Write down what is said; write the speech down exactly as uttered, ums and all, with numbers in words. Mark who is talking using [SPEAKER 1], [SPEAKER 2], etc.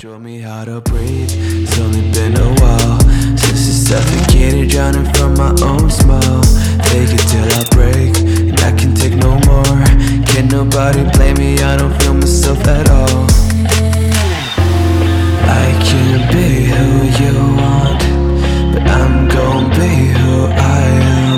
[SPEAKER 1] Show me how to breathe. It's only been a while since I suffocated, drowning from my own smile. Take it till I break, and I can take no more. Can't nobody blame me, I don't feel myself at all. I can't be who you want, but I'm gon' be who I am.